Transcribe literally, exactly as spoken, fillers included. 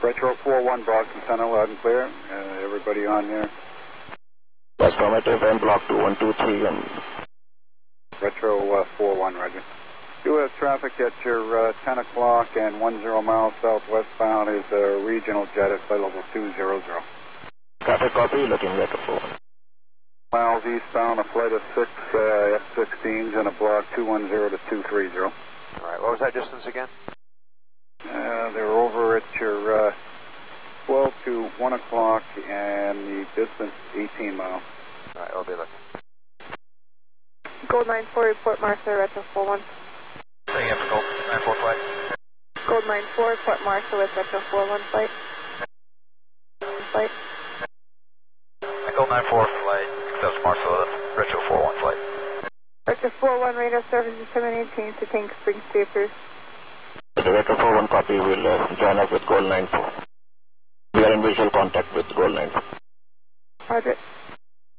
Retro four one, Boston Center, loud and clear. Uh, everybody on there. Affirmative, and block two one two three and... Retro uh, four one, Roger. You have traffic at your uh, ten o'clock and ten miles southwestbound is a regional jet at flight level two zero zero. Traffic copy, looking Retro four one. Miles eastbound, a flight of six uh, F sixteens and a block two one zero to two three zero. All right, what was that distance again? Uh, they're over at your uh, twelve to one o'clock and the distance eighteen miles. All right, I'll be looking. Gold nine four, report Marshall, Retro four one. Say again for Gold nine four flight. Gold nine four, report Marshall with Retro four one flight. Flight. Gold nine four flight, accepts Marshall, Retro four one flight. Retro four one, radar service disseminating to Tank Springs to approved. The Retro four one copy will uh, join up with Gold nine four. We are in visual contact with Gold nine four. Roger.